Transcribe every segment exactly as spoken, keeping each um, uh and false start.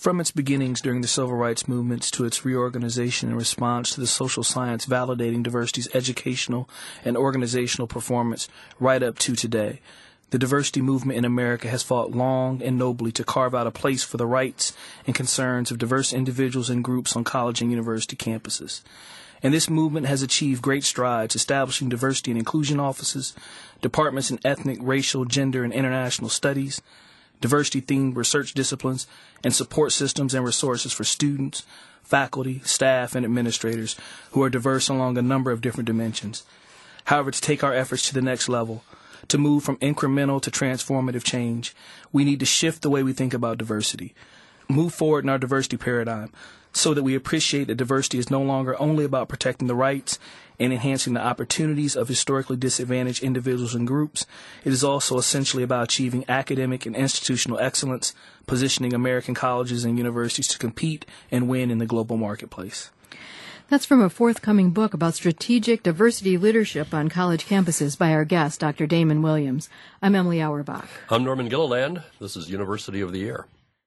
From its beginnings during the civil rights movements to its reorganization in response to the social science validating diversity's educational and organizational performance right up to today, the diversity movement in America has fought long and nobly to carve out a place for the rights and concerns of diverse individuals and groups on college and university campuses. And this movement has achieved great strides establishing diversity and inclusion offices, departments in ethnic, racial, gender, and international studies, diversity-themed research disciplines, and support systems and resources for students, faculty, staff, and administrators who are diverse along a number of different dimensions. However, to take our efforts to the next level, to move from incremental to transformative change, we need to shift the way we think about diversity, move forward in our diversity paradigm so that we appreciate that diversity is no longer only about protecting the rights and enhancing the opportunities of historically disadvantaged individuals and groups. It is also essentially about achieving academic and institutional excellence, positioning American colleges and universities to compete and win in the global marketplace. That's from a forthcoming book about strategic diversity leadership on college campuses by our guest, Doctor Damon Williams. I'm Emily Auerbach. I'm Norman Gilliland. This is University of the Year.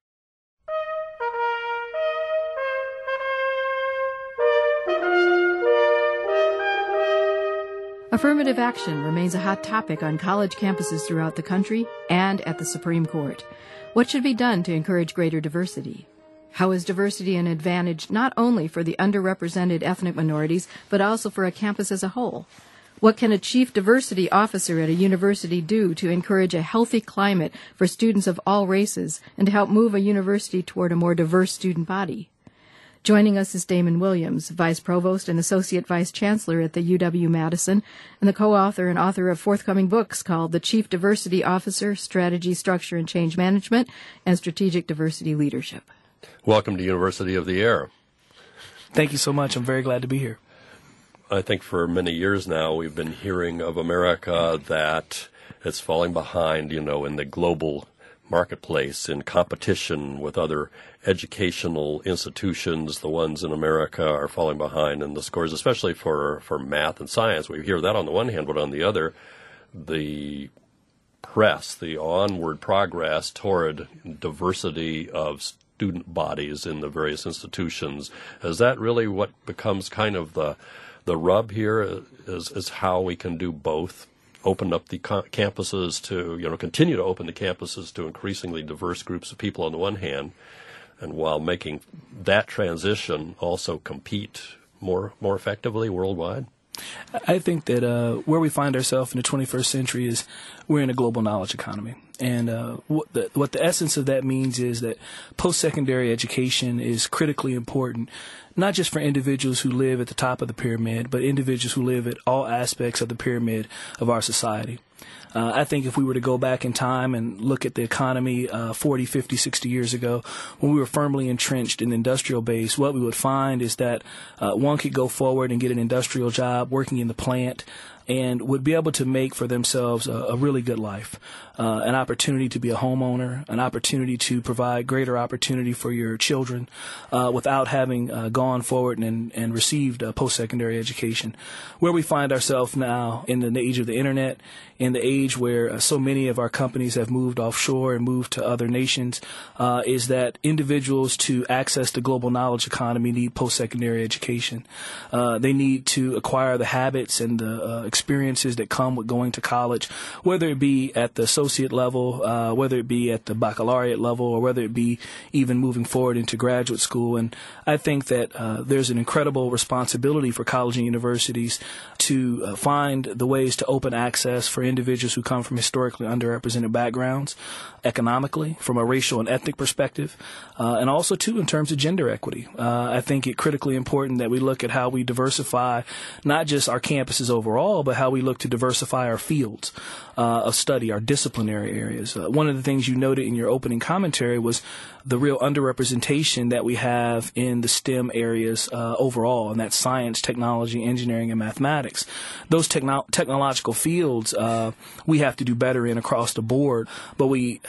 Affirmative action remains a hot topic on college campuses throughout the country and at the Supreme Court. What should be done to encourage greater diversity? How is diversity an advantage not only for the underrepresented ethnic minorities, but also for a campus as a whole? What can a chief diversity officer at a university do to encourage a healthy climate for students of all races and to help move a university toward a more diverse student body? Joining us is Damon Williams, Vice Provost and Associate Vice Chancellor at the U W-Madison, and the co-author and author of forthcoming books called The Chief Diversity Officer, Strategy, Structure, and Change Management, and Strategic Diversity Leadership. Welcome to University of the Year. Thank you so much. I'm very glad to be here. I think for many years now we've been hearing of America that it's falling behind, you know, in the global marketplace, in competition with other educational institutions. The ones in America are falling behind in the scores, especially for, for math and science. We hear that on the one hand, but on the other, the press, the onward progress toward diversity of student bodies in the various institutions, is that really what becomes kind of the the rub here, is, is how we can do both? Open up the campuses to, you know, continue to open the campuses to increasingly diverse groups of people on the one hand, and while making that transition also compete more more effectively worldwide? I think that uh, where we find ourselves in the twenty-first century is we're in a global knowledge economy. And uh, what, the, what the essence of that means is that post-secondary education is critically important, not just for individuals who live at the top of the pyramid, but individuals who live at all aspects of the pyramid of our society. Uh, I think if we were to go back in time and look at the economy uh, forty, fifty, sixty years ago, when we were firmly entrenched in the industrial base, what we would find is that uh, one could go forward and get an industrial job working in the plant and would be able to make for themselves a, a really good life, uh, an opportunity to be a homeowner, an opportunity to provide greater opportunity for your children uh, without having uh, gone forward and, and received a post-secondary education. Where we find ourselves now in the age of the internet, in the age where uh, so many of our companies have moved offshore and moved to other nations, uh, is that individuals to access the global knowledge economy need post-secondary education. Uh, they need to acquire the habits and the uh, experiences that come with going to college, whether it be at the associate level, uh, whether it be at the baccalaureate level, or whether it be even moving forward into graduate school. And I think that uh, there's an incredible responsibility for college and universities to uh, find the ways to open access for individuals who come from historically underrepresented backgrounds, economically, from a racial and ethnic perspective, uh, and also, too, in terms of gender equity. Uh, I think it's critically important that we look at how we diversify not just our campuses overall, but how we look to diversify our fields uh, of study, our disciplinary areas. Uh, one of the things you noted in your opening commentary was the real underrepresentation that we have in the STEM areas uh, overall, and that's science, technology, engineering, and mathematics. Those techno- technological fields uh, we have to do better in across the board, but we have a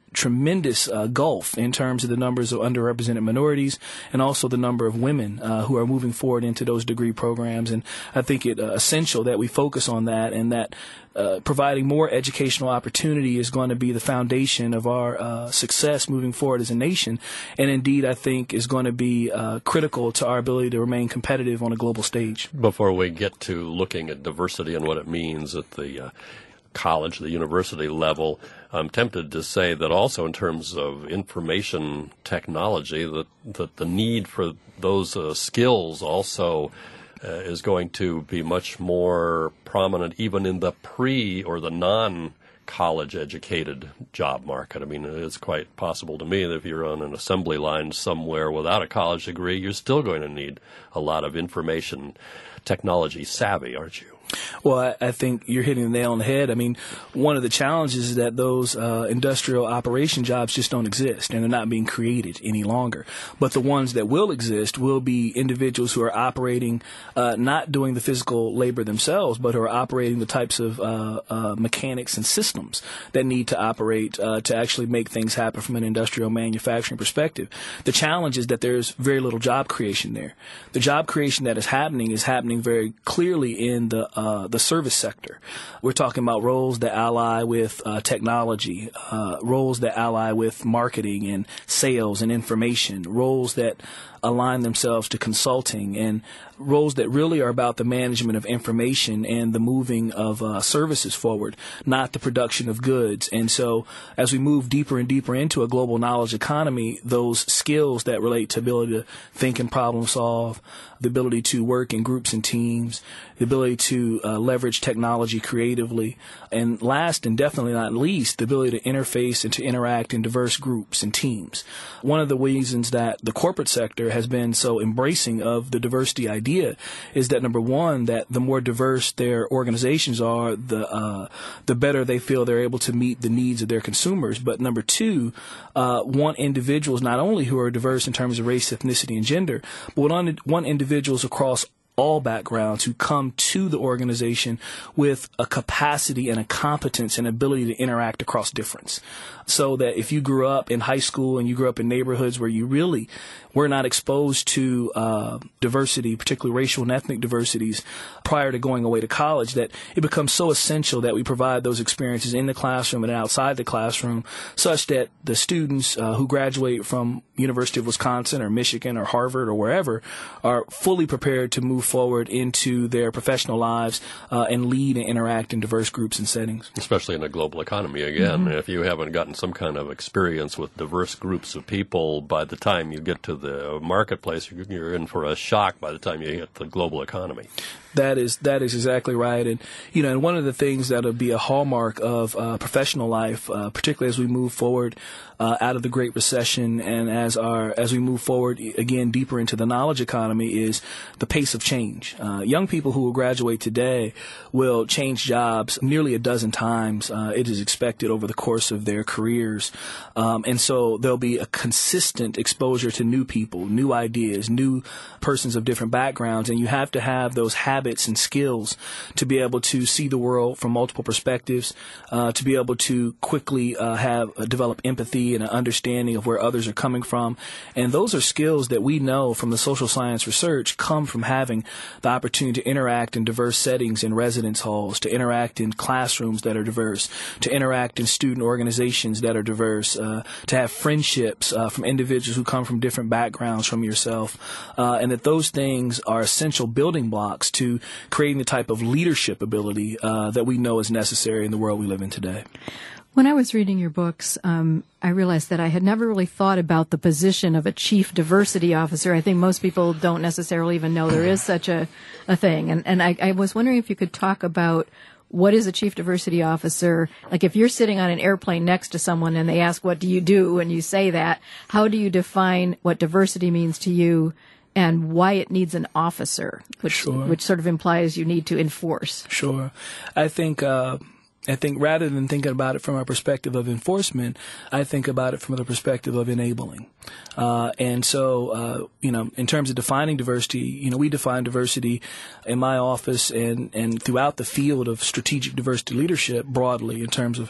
tremendous uh, gulf in terms of the numbers of underrepresented minorities and also the number of women uh, who are moving forward into those degree programs. And I think it's uh, essential that we focus on that, and that uh, providing more educational opportunity is going to be the foundation of our uh, success moving forward as a nation. And indeed, I think is going to be uh, critical to our ability to remain competitive on a global stage. Before we get to looking at diversity and what it means at the uh, college, the university level, I'm tempted to say that also in terms of information technology, that, that the need for those uh, skills also uh, is going to be much more prominent even in the pre or the non-college educated job market. I mean, it's quite possible to me that if you're on an assembly line somewhere without a college degree, you're still going to need a lot of information technology savvy, aren't you? Well, I, I think you're hitting the nail on the head. I mean, one of the challenges is that those uh, industrial operation jobs just don't exist, and they're not being created any longer. But the ones that will exist will be individuals who are operating, uh, not doing the physical labor themselves, but who are operating the types of uh, uh, mechanics and systems that need to operate uh, to actually make things happen from an industrial manufacturing perspective. The challenge is that there's very little job creation there. The job creation that is happening is happening very clearly in the Uh, the service sector. We're talking about roles that ally with uh, technology, uh, roles that ally with marketing and sales and information, roles that align themselves to consulting, and roles that really are about the management of information and the moving of uh, services forward, not the production of goods. And so as we move deeper and deeper into a global knowledge economy, those skills that relate to ability to think and problem solve, the ability to work in groups and teams, the ability to uh, leverage technology creatively, and last and definitely not least, the ability to interface and to interact in diverse groups and teams. One of the reasons that the corporate sector has been so embracing of the diversity idea is that, number one, that the more diverse their organizations are, the uh, the better they feel they're able to meet the needs of their consumers. But number two, uh, want individuals not only who are diverse in terms of race, ethnicity, and gender, but want, want individuals across all backgrounds who come to the organization with a capacity and a competence and ability to interact across difference. So that if you grew up in high school and you grew up in neighborhoods where you really were not exposed to uh, diversity, particularly racial and ethnic diversities, prior to going away to college, that it becomes so essential that we provide those experiences in the classroom and outside the classroom, such that the students uh, who graduate from University of Wisconsin or Michigan or Harvard or wherever are fully prepared to move forward into their professional lives uh, and lead and interact in diverse groups and settings. Especially in a global economy, again. Mm-hmm. If you haven't gotten some kind of experience with diverse groups of people, by the time you get to the marketplace, you're in for a shock by the time you hit the global economy. That is that is exactly right, and you know, and one of the things that'll be a hallmark of uh, professional life, uh, particularly as we move forward uh, out of the Great Recession, and as our as we move forward again deeper into the knowledge economy, is the pace of change. Uh, young people who will graduate today will change jobs nearly a dozen times. Uh, it is expected over the course of their careers, um, and so there'll be a consistent exposure to new people, new ideas, new persons of different backgrounds, and you have to have those habits habits and skills to be able to see the world from multiple perspectives, uh, to be able to quickly uh, have uh, develop empathy and an understanding of where others are coming from. And those are skills that we know from the social science research come from having the opportunity to interact in diverse settings in residence halls, to interact in classrooms that are diverse, to interact in student organizations that are diverse, uh, to have friendships uh, from individuals who come from different backgrounds from yourself, uh, and that those things are essential building blocks to creating the type of leadership ability uh, that we know is necessary in the world we live in today. When I was reading your books, um, I realized that I had never really thought about the position of a chief diversity officer. I think most people don't necessarily even know there is such a, a thing. And, and I, I was wondering if you could talk about what is a chief diversity officer? Like if you're sitting on an airplane next to someone and they ask, what do you do? And you say that, how do you define what diversity means to you and why it needs an officer, which Sure. which sort of implies you need to enforce? Sure. I think uh, I think rather than thinking about it from a perspective of enforcement, I think about it from the perspective of enabling. Uh, and so, uh, you know, in terms of defining diversity, you know, we define diversity in my office and, and throughout the field of strategic diversity leadership broadly in terms of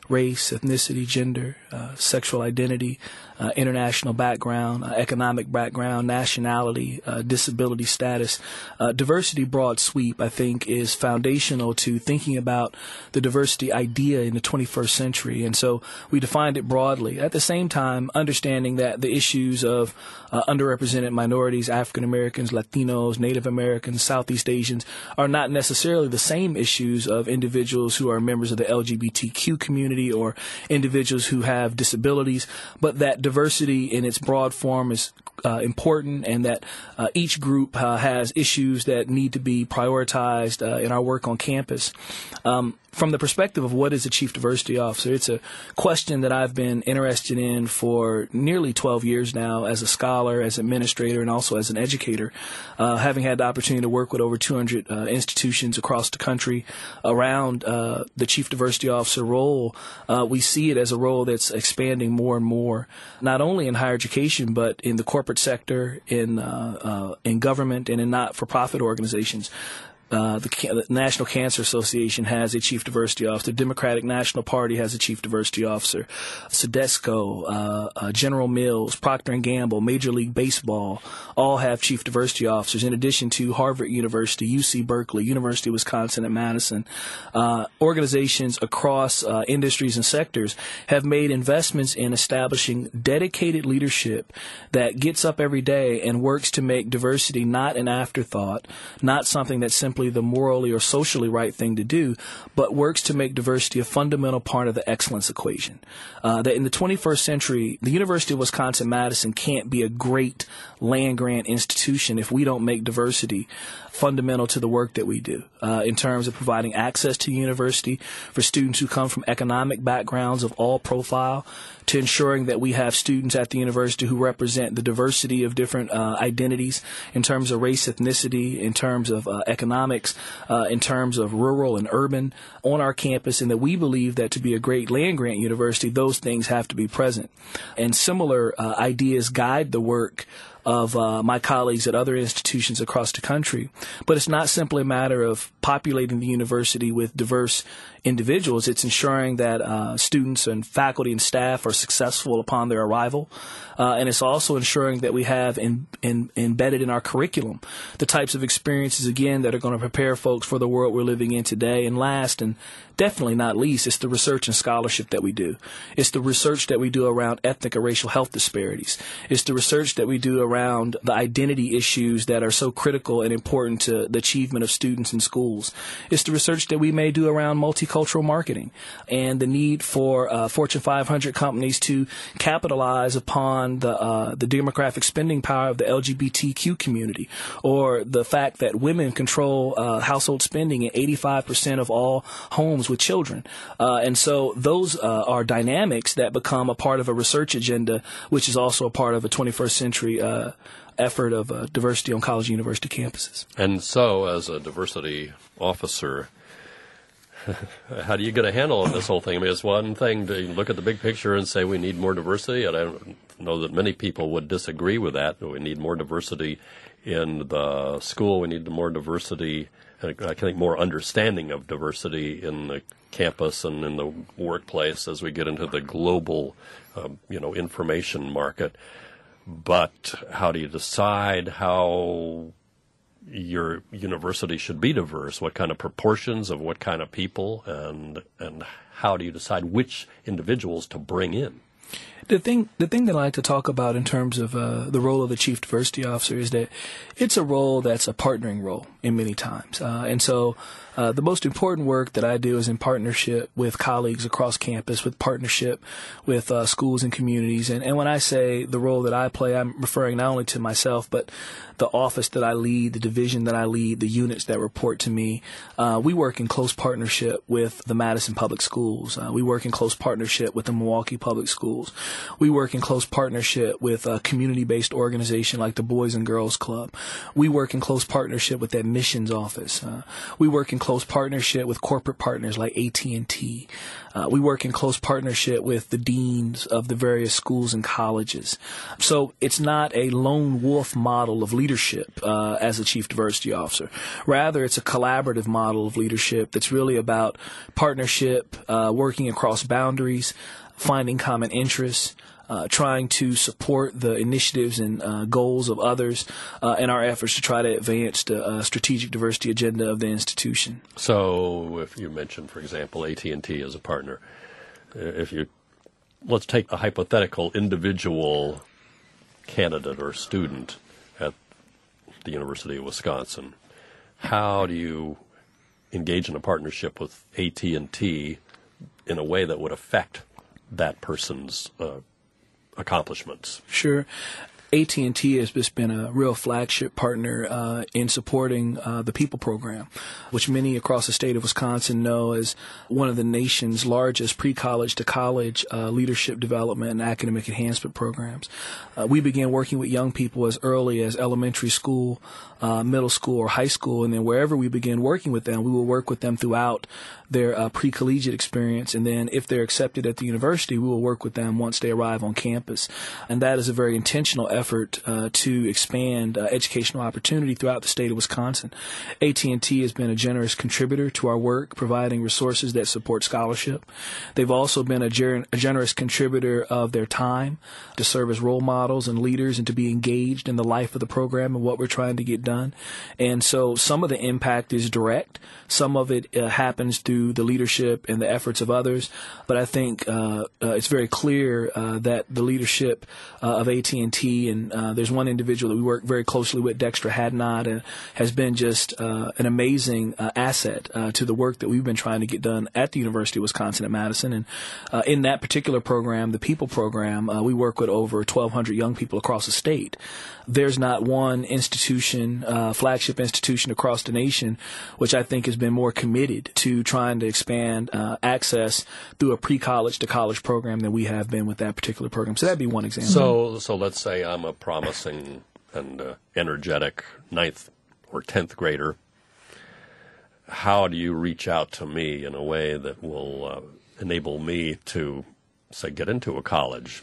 race, ethnicity, gender, uh, sexual identity, uh, international background, uh, economic background, nationality, uh, disability status. Uh, diversity broad sweep, I think, is foundational to thinking about the diversity idea in the twenty-first century. And so we defined it broadly. At the same time, understanding that the issues of uh, underrepresented minorities, African Americans, Latinos, Native Americans, Southeast Asians are not necessarily the same issues of individuals who are members of the L G B T Q community or individuals who have disabilities, but that diversity in its broad form is uh, important, and that uh, each group uh, has issues that need to be prioritized uh, in our work on campus. Um, From the perspective of what is a Chief Diversity Officer, it's a question that I've been interested in for nearly twelve years now as a scholar, as an administrator, and also as an educator, uh, having had the opportunity to work with over two hundred uh, institutions across the country around uh, the Chief Diversity Officer role. Uh, we see it as a role that's expanding more and more, not only in higher education, but in the corporate sector, in, uh, uh, in government, and in not-for-profit organizations. Uh, the, the National Cancer Association has a Chief Diversity Officer. The Democratic National Party has a Chief Diversity Officer. Sodexo, uh, uh, General Mills, Procter and Gamble, Major League Baseball, all have Chief Diversity Officers, in addition to Harvard University, U C Berkeley, University of Wisconsin at Madison. Uh, organizations across uh, industries and sectors have made investments in establishing dedicated leadership that gets up every day and works to make diversity not an afterthought, not something that's simply the morally or socially right thing to do, but works to make diversity a fundamental part of the excellence equation. Uh, that in the twenty-first century, the University of Wisconsin-Madison can't be a great land-grant institution if we don't make diversity fundamental to the work that we do, uh, in terms of providing access to university for students who come from economic backgrounds of all profile, to ensuring that we have students at the university who represent the diversity of different uh, identities in terms of race, ethnicity, in terms of uh, economics, uh, in terms of rural and urban on our campus, and that we believe that to be a great land-grant university, those things have to be present. And similar uh, ideas guide the work of uh, my colleagues at other institutions across the country. But it's not simply a matter of populating the university with diverse individuals. It's ensuring that uh, students and faculty and staff are successful upon their arrival. Uh, and it's also ensuring that we have in, in, embedded in our curriculum the types of experiences, again, that are going to prepare folks for the world we're living in today. And last, and definitely not least, it's the research and scholarship that we do. It's the research that we do around ethnic or racial health disparities. It's the research that we do around the identity issues that are so critical and important to the achievement of students in schools. It's the research that we may do around multicultural marketing and the need for uh, Fortune five hundred companies to capitalize upon the uh, the demographic spending power of the L G B T Q community, or the fact that women control uh, household spending in eighty-five percent of all homes with children. Uh, and so those uh, are dynamics that become a part of a research agenda, which is also a part of a twenty-first century uh, effort of uh, diversity on college and university campuses. And so, as a diversity officer, how do you get a handle on this whole thing? I mean, it's one thing to look at the big picture and say we need more diversity, and I don't know that many people would disagree with that. We need more diversity in the school. We need more diversity, I think more understanding of diversity in the campus and in the workplace as we get into the global, um, you know, information market. But how do you decide how your university should be diverse? What kind of proportions of what kind of people, and and how do you decide which individuals to bring in? The thing, the thing that I like to talk about in terms of uh, the role of the Chief Diversity Officer is that it's a role that's a partnering role in many times. Uh, and so uh, the most important work that I do is in partnership with colleagues across campus, with partnership with uh, schools and communities. And, and when I say the role that I play, I'm referring not only to myself, but the office that I lead, the division that I lead, the units that report to me. Uh, we work in close partnership with the Madison Public Schools. Uh, we work in close partnership with the Milwaukee Public Schools. We work in close partnership with a community-based organization like the Boys and Girls Club. We work in close partnership with that missions office. Uh, we work in close partnership with corporate partners like A T and T. Uh, we work in close partnership with the deans of the various schools and colleges. So it's not a lone wolf model of leadership uh, as a chief diversity officer. Rather, it's a collaborative model of leadership that's really about partnership, uh, working across boundaries, finding common interests, Uh, trying to support the initiatives and uh, goals of others uh, in our efforts to try to advance the uh, strategic diversity agenda of the institution. So if you mentioned, for example, A T and T as a partner, if you let's take a hypothetical individual candidate or student at the University of Wisconsin, how do you engage in a partnership with A T and T in a way that would affect that person's uh, accomplishments? Sure. A T and T has just been a real flagship partner uh, in supporting uh, the PEOPLE program, which many across the state of Wisconsin know as one of the nation's largest pre-college to college uh, leadership development and academic enhancement programs. Uh, we began working with young people as early as elementary school, uh, middle school, or high school, and then wherever we begin working with them, we will work with them throughout their uh, pre-collegiate experience, and then if they're accepted at the university, we will work with them once they arrive on campus. And that is a very intentional effort uh, to expand uh, educational opportunity throughout the state of Wisconsin. A T and T has been a generous contributor to our work, providing resources that support scholarship. They've also been a, ger- a generous contributor of their time to serve as role models and leaders and to be engaged in the life of the program and what we're trying to get done. And so some of the impact is direct. Some of it uh, happens through the leadership and the efforts of others. But I think uh, uh, it's very clear uh, that the leadership uh, of A T and T, and uh, there's one individual that we work very closely with, Dexter Hadnot, and has been just uh, an amazing uh, asset uh, to the work that we've been trying to get done at the University of Wisconsin at Madison. And uh, in that particular program, the PEOPLE program, uh, we work with over twelve hundred young people across the state. There's not one institution, uh, flagship institution across the nation, which I think has been more committed to trying to expand uh, access through a pre-college to college program than we have been with that particular program. So that'd be one example. So, so let's say I'm a promising and uh, energetic ninth or tenth grader. How do you reach out to me in a way that will uh, enable me to, say, get into a college?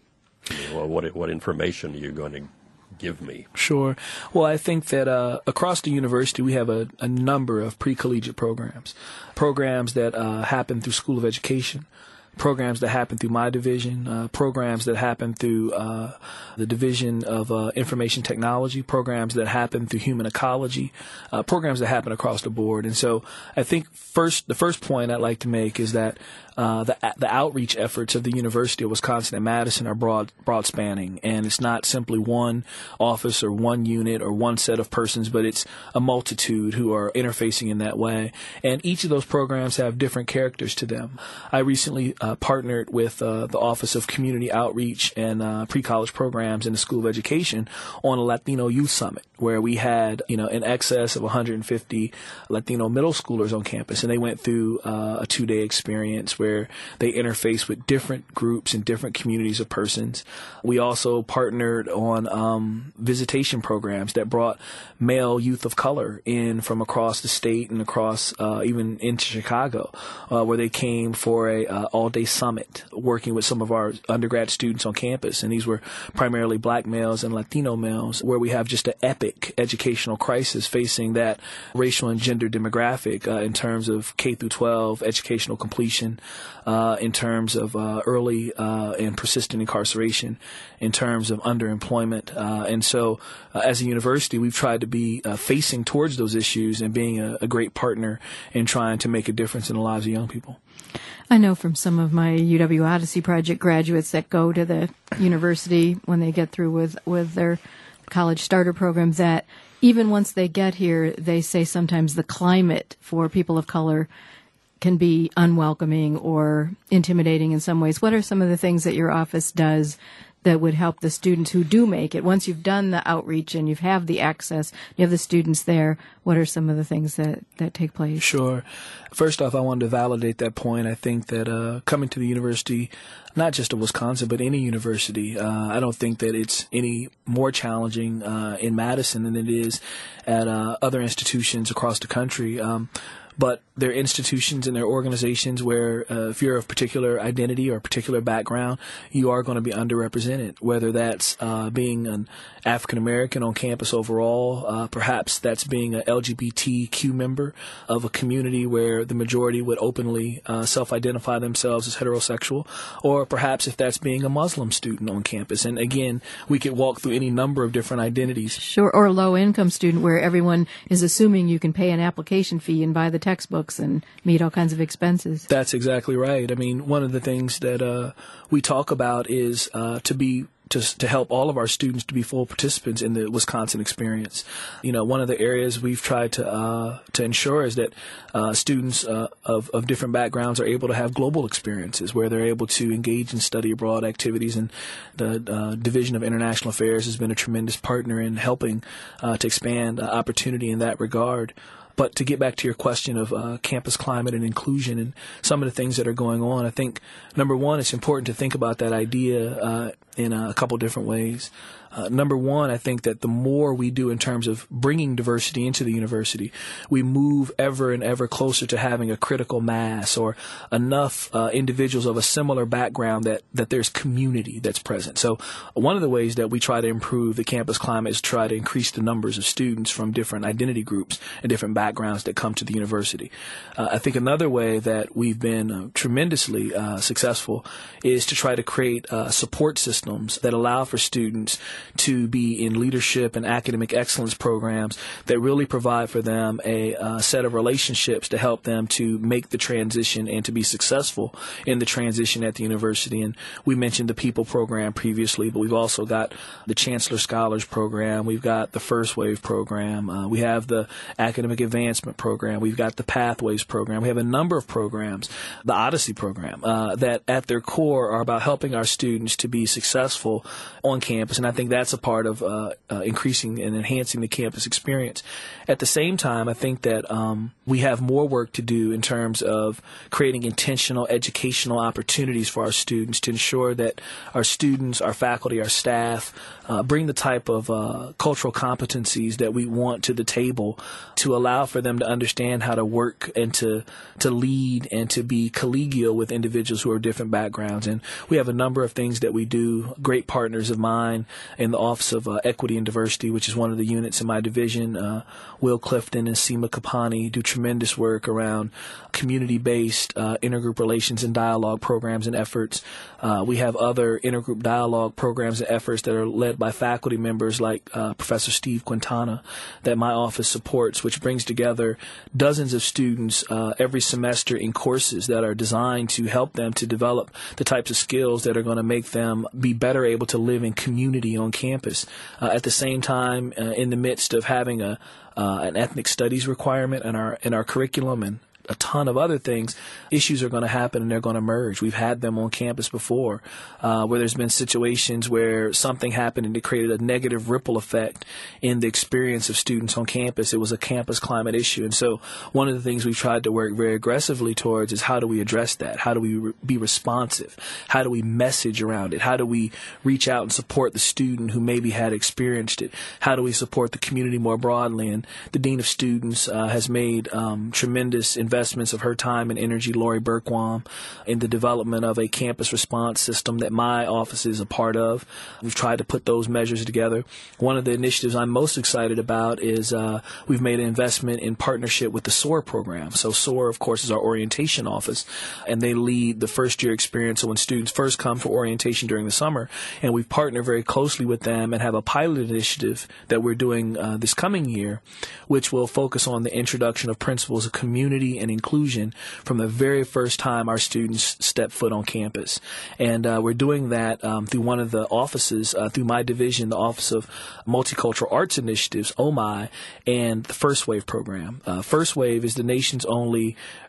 I mean, well, what what information are you going to give me? Sure. Well, I think that uh, across the university we have a, a number of pre-collegiate programs, programs that uh, happen through School of Education, programs that happen through my division, uh, programs that happen through uh, the Division of uh, Information Technology, programs that happen through Human Ecology, uh, programs that happen across the board. And so I think first, the first point I'd like to make is that Uh, the the outreach efforts of the University of Wisconsin at Madison are broad broad spanning, and it's not simply one office or one unit or one set of persons, but it's a multitude who are interfacing in that way. And each of those programs have different characters to them. I recently uh, partnered with uh, the Office of Community Outreach and uh, Pre-College Programs in the School of Education on a Latino Youth Summit, where we had you know in excess of one hundred fifty Latino middle schoolers on campus, and they went through uh, a two-day experience where they interface with different groups and different communities of persons. We also partnered on um, visitation programs that brought male youth of color in from across the state and across uh, even into Chicago, uh, where they came for a uh, all-day summit working with some of our undergrad students on campus. And these were primarily black males and Latino males, where we have just an epic educational crisis facing that racial and gender demographic uh, in terms of K through twelve educational completion, Uh, in terms of uh, early uh, and persistent incarceration, in terms of underemployment. Uh, and so uh, as a university, we've tried to be uh, facing towards those issues and being a, a great partner in trying to make a difference in the lives of young people. I know from some of my U W Odyssey Project graduates that go to the university when they get through with, with their college starter programs that even once they get here, they say sometimes the climate for people of color can be unwelcoming or intimidating in some ways. What are some of the things that your office does that would help the students who do make it? Once you've done the outreach and you have the access, you have the students there, what are some of the things that, that take place? Sure. First off, I wanted to validate that point. I think that uh, coming to the university, not just of Wisconsin, but any university, uh, I don't think that it's any more challenging uh, in Madison than it is at uh, other institutions across the country. Um, But they're institutions and they're organizations where uh, if you're of particular identity or particular background, you are going to be underrepresented, whether that's uh, being an African American on campus overall, uh, perhaps that's being an L G B T Q member of a community where the majority would openly uh, self-identify themselves as heterosexual, or perhaps if that's being a Muslim student on campus. And again, we could walk through any number of different identities. Sure, or a low-income student where everyone is assuming you can pay an application fee and buy the textbooks and meet all kinds of expenses. That's exactly right. I mean, one of the things that uh, we talk about is uh, to be to to help all of our students to be full participants in the Wisconsin experience. You know, one of the areas we've tried to uh, to ensure is that uh, students uh, of of different backgrounds are able to have global experiences where they're able to engage in study abroad activities. And the uh, Division of International Affairs has been a tremendous partner in helping uh, to expand uh, opportunity in that regard. But to get back to your question of uh, campus climate and inclusion and some of the things that are going on, I think, number one, it's important to think about that idea uh, in a couple different ways. Uh, number one, I think that the more we do in terms of bringing diversity into the university, we move ever and ever closer to having a critical mass or enough uh, individuals of a similar background that, that there's community that's present. So one of the ways that we try to improve the campus climate is try to increase the numbers of students from different identity groups and different backgrounds that come to the university. Uh, I think another way that we've been uh, tremendously uh, successful is to try to create uh, support systems that allow for students to be in leadership and academic excellence programs that really provide for them a uh, set of relationships to help them to make the transition and to be successful in the transition at the university. And we mentioned the People program previously, but we've also got the Chancellor Scholars program. We've got the First Wave program. Uh, we have the Academic Advancement program. We've got the Pathways program. We have a number of programs, the Odyssey program, uh, that at their core are about helping our students to be successful on campus. And I think that's a part of uh, uh, increasing and enhancing the campus experience. At the same time, I think that um, we have more work to do in terms of creating intentional educational opportunities for our students to ensure that our students, our faculty, our staff uh, bring the type of uh, cultural competencies that we want to the table to allow for them to understand how to work and to to lead and to be collegial with individuals who are different backgrounds. And we have a number of things that we do. Great partners of mine in the Office of uh, Equity and Diversity, which is one of the units in my division. Uh, Will Clifton and Seema Kapani do tremendous work around community-based uh, intergroup relations and dialogue programs and efforts. Uh, we have other intergroup dialogue programs and efforts that are led by faculty members like uh, Professor Steve Quintana that my office supports, which brings together dozens of students uh, every semester in courses that are designed to help them to develop the types of skills that are going to make them be better able to live in community on campus. Uh, at the same time, uh, in the midst of having a uh, an ethnic studies requirement in our in our curriculum and a ton of other things, issues are going to happen and they're going to merge. We've had them on campus before uh, where there's been situations where something happened and it created a negative ripple effect in the experience of students on campus. It was a campus climate issue. And so one of the things we've tried to work very aggressively towards is how do we address that? How do we re- be responsive? How do we message around it? How do we reach out and support the student who maybe had experienced it? How do we support the community more broadly? And the Dean of Students uh, has made um, tremendous investments investments of her time and energy, Lori Berkwam, in the development of a campus response system that my office is a part of. We've tried to put those measures together. One of the initiatives I'm most excited about is uh, we've made an investment in partnership with the SOAR program. So SOAR, of course, is our orientation office, and they lead the first-year experience. So when students first come for orientation during the summer, and we've partnered very closely with them and have a pilot initiative that we're doing uh, this coming year, which will focus on the introduction of principles of community and inclusion from the very first time our students step foot on campus. And uh, we're doing that um, through one of the offices, uh, through my division, the Office of Multicultural Arts Initiatives, O M I, and the First Wave program. Uh, First Wave is the nation's only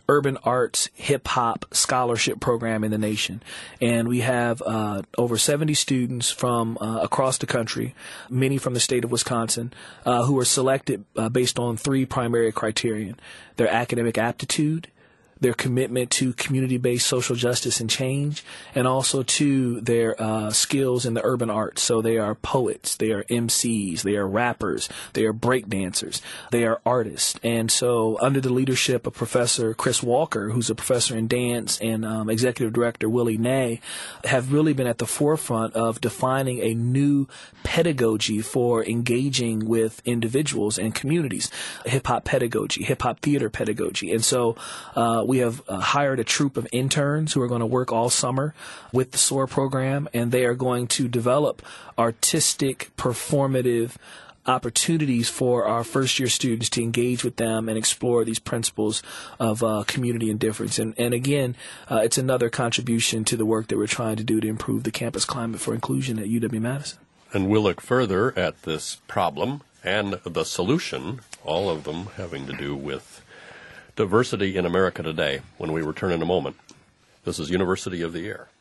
urban arts hip hop scholarship program in the nation. And we have uh, over seventy students from uh, across the country, many from the state of Wisconsin, uh, who are selected uh, based on three primary criteria: their academic aptitude, their commitment to community-based social justice and change, and also to their uh, skills in the urban arts. So they are poets, they are M Cs, they are rappers, they are breakdancers, they are artists. And so under the leadership of Professor Chris Walker, who's a professor in dance, and um, Executive Director Willie Nay, have really been at the forefront of defining a new pedagogy for engaging with individuals and communities, hip-hop pedagogy, hip-hop theater pedagogy. And so uh, we have uh, hired a troupe of interns who are going to work all summer with the SOAR program, and they are going to develop artistic, performative opportunities for our first-year students to engage with them and explore these principles of uh, community and difference. And, and again, uh, it's another contribution to the work that we're trying to do to improve the campus climate for inclusion at U W-Madison. And we'll look further at this problem and the solution, all of them having to do with diversity in America today, when we return in a moment. This is University of the Air.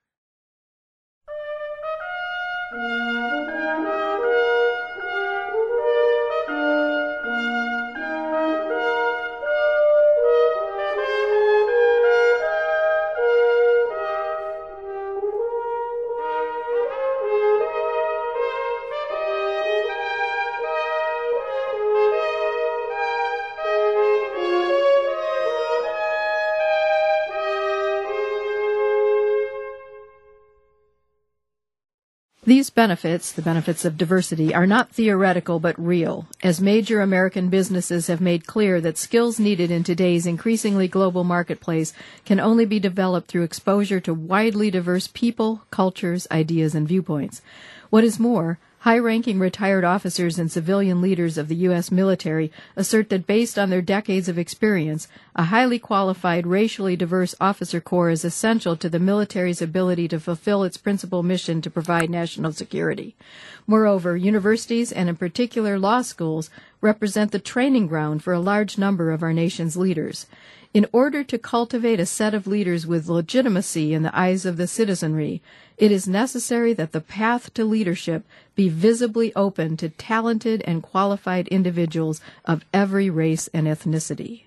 These benefits, the benefits of diversity, are not theoretical but real, as major American businesses have made clear that skills needed in today's increasingly global marketplace can only be developed through exposure to widely diverse people, cultures, ideas, and viewpoints. What is more, high-ranking retired officers and civilian leaders of the U S military assert that based on their decades of experience, a highly qualified, racially diverse officer corps is essential to the military's ability to fulfill its principal mission to provide national security. Moreover, universities, and in particular law schools, represent the training ground for a large number of our nation's leaders. In order to cultivate a set of leaders with legitimacy in the eyes of the citizenry, it is necessary that the path to leadership be visibly open to talented and qualified individuals of every race and ethnicity.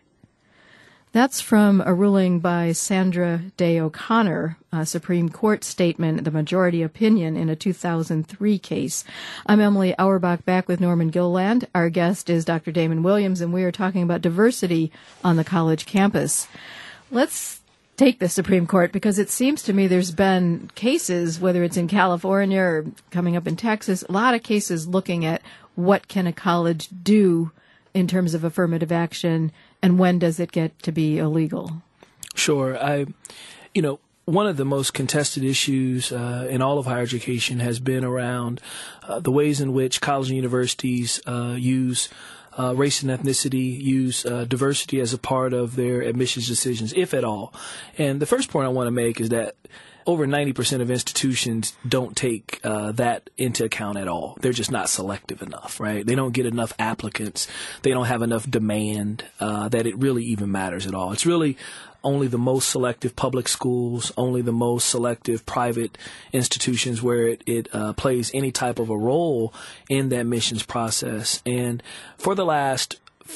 That's from a ruling by Sandra Day O'Connor, a Supreme Court statement, the majority opinion in a two thousand three case. I'm Emily Auerbach, back with Norman Gilland. Our guest is Doctor Damon Williams, and we are talking about diversity on the college campus. Let's take the Supreme Court, because it seems to me there's been cases, whether it's in California or coming up in Texas, a lot of cases looking at what can a college do in terms of affirmative action, and when does it get to be illegal? Sure. I, you know, one of the most contested issues uh, in all of higher education has been around uh, the ways in which colleges and universities uh, use uh, race and ethnicity, use uh, diversity as a part of their admissions decisions, if at all. And the first point I want to make is that over ninety percent of institutions don't take uh, that into account at all. They're just not selective enough, right? They don't get enough applicants. They don't have enough demand uh, that it really even matters at all. It's really only the most selective public schools, only the most selective private institutions where it, it uh, plays any type of a role in the admissions process. And for the last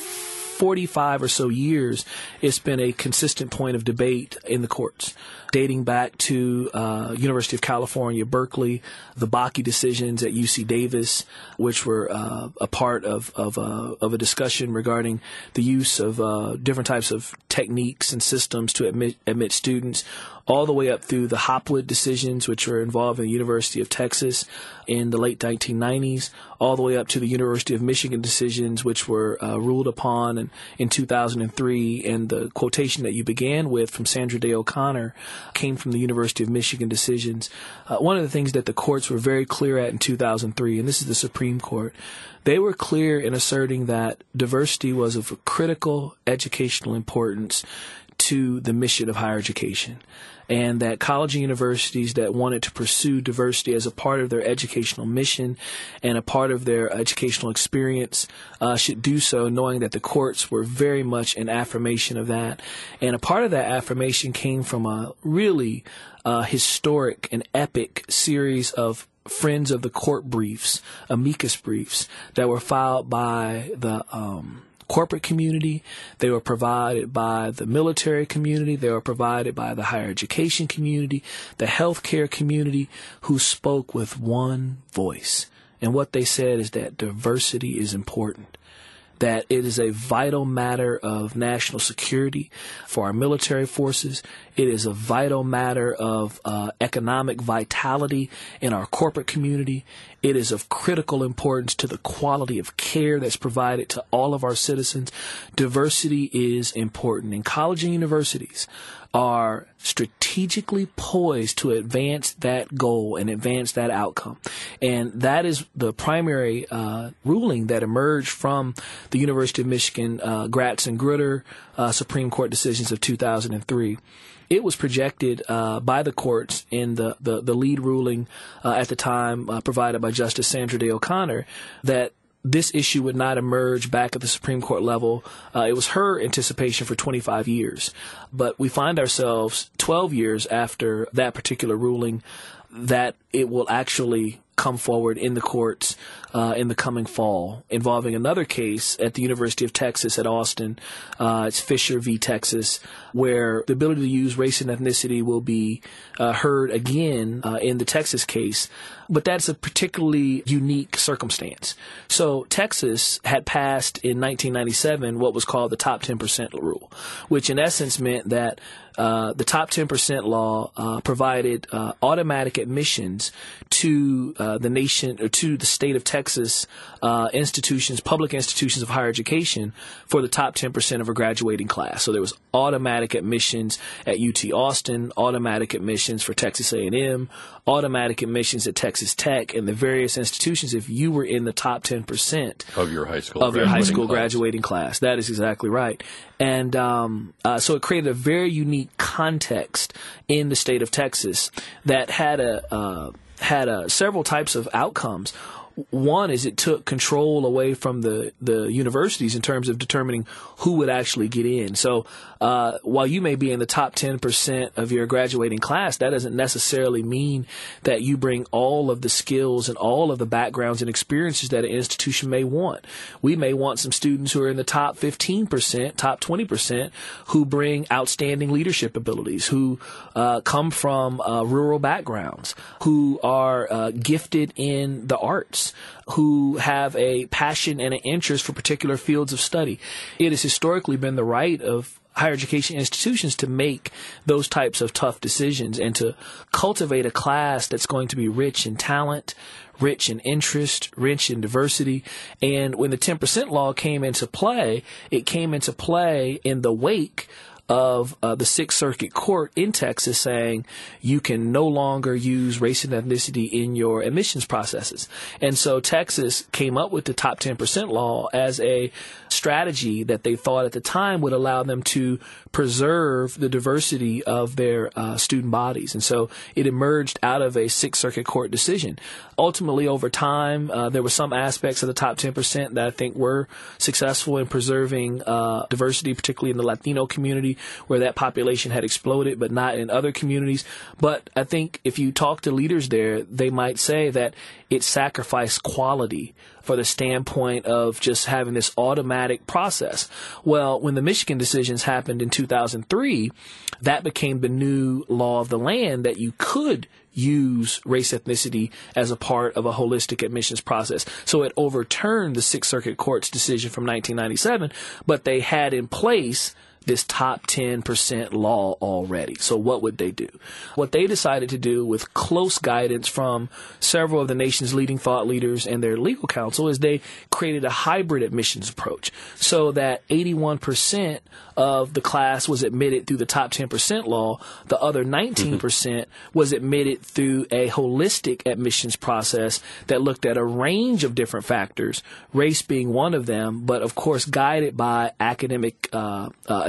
forty-five or so years, it's been a consistent point of debate in the courts, dating back to uh, University of California, Berkeley, the Bakke decisions at U C Davis, which were uh, a part of of, uh, of a discussion regarding the use of uh, different types of techniques and systems to admit, admit students, all the way up through the Hopwood decisions, which were involved in the University of Texas in the late nineteen nineties, all the way up to the University of Michigan decisions, which were uh, ruled upon in, in two thousand three. And the quotation that you began with from Sandra Day O'Connor came from the University of Michigan decisions. Uh, one of the things that the courts were very clear at in two thousand three, and this is the Supreme Court, they were clear in asserting that diversity was of critical educational importance to the mission of higher education, and that college and universities that wanted to pursue diversity as a part of their educational mission and a part of their educational experience uh, should do so, knowing that the courts were very much an affirmation of that. And a part of that affirmation came from a really uh, historic and epic series of Friends of the Court briefs, amicus briefs, that were filed by the um, corporate community. They were provided by the military community. They were provided by the higher education community, the healthcare community, who spoke with one voice. And what they said is that diversity is important, that it is a vital matter of national security for our military forces. It is a vital matter of uh, economic vitality in our corporate community. It is of critical importance to the quality of care that's provided to all of our citizens. Diversity is important, and college and universities are strategically poised to advance that goal and advance that outcome. And that is the primary uh, ruling that emerged from the University of Michigan, uh, Gratz and Grutter uh, Supreme Court decisions of two thousand three. It was projected uh, by the courts in the, the, the lead ruling uh, at the time uh, provided by Justice Sandra Day O'Connor that this issue would not emerge back at the Supreme Court level. Uh, it was her anticipation for twenty-five years. But we find ourselves twelve years after that particular ruling that it will actually come forward in the courts uh, in the coming fall, involving another case at the University of Texas at Austin. Uh, it's Fisher v. Texas, where the ability to use race and ethnicity will be uh, heard again uh, in the Texas case. But that's a particularly unique circumstance. So Texas had passed in nineteen ninety-seven what was called the top ten percent rule, which in essence meant that uh, the top ten percent law uh, provided uh, automatic admissions to uh, the nation or to the state of Texas uh, institutions, public institutions of higher education for the top ten percent of a graduating class. So there was automatic admissions at U T Austin, automatic admissions for Texas A and M, automatic admissions at Texas Tech, and the various institutions if you were in the top ten percent of your high school of your high school class. graduating class. That is exactly right. And um, uh, so it created a very unique context in the state of Texas that had a uh, had a, several types of outcomes. One is it took control away from the, the universities in terms of determining who would actually get in. So uh, while you may be in the top ten percent of your graduating class, that doesn't necessarily mean that you bring all of the skills and all of the backgrounds and experiences that an institution may want. We may want some students who are in the top fifteen percent, top twenty percent, who bring outstanding leadership abilities, who uh, come from uh, rural backgrounds, who are uh, gifted in the arts, who have a passion and an interest for particular fields of study. It has historically been the right of higher education institutions to make those types of tough decisions and to cultivate a class that's going to be rich in talent, rich in interest, rich in diversity. And when the ten percent law came into play, it came into play in the wake of uh, the Sixth Circuit Court in Texas saying you can no longer use race and ethnicity in your admissions processes. And so Texas came up with the top ten percent law as a strategy that they thought at the time would allow them to preserve the diversity of their uh, student bodies. And so it emerged out of a Sixth Circuit Court decision. Ultimately, over time, uh, there were some aspects of the top ten percent that I think were successful in preserving uh, diversity, particularly in the Latino community, where that population had exploded, but not in other communities. But I think if you talk to leaders there, they might say that it sacrificed quality for the standpoint of just having this automatic process. Well, when the Michigan decisions happened in two thousand three, that became the new law of the land that you could use race ethnicity as a part of a holistic admissions process. So it overturned the Sixth Circuit Court's decision from nineteen ninety-seven, but they had in place this top ten percent law already. So what would they do? What they decided to do, with close guidance from several of the nation's leading thought leaders and their legal counsel, is they created a hybrid admissions approach so that eighty-one percent of the class was admitted through the top ten percent law. The other nineteen percent was admitted through a holistic admissions process that looked at a range of different factors, race being one of them, but of course guided by academic uh, uh,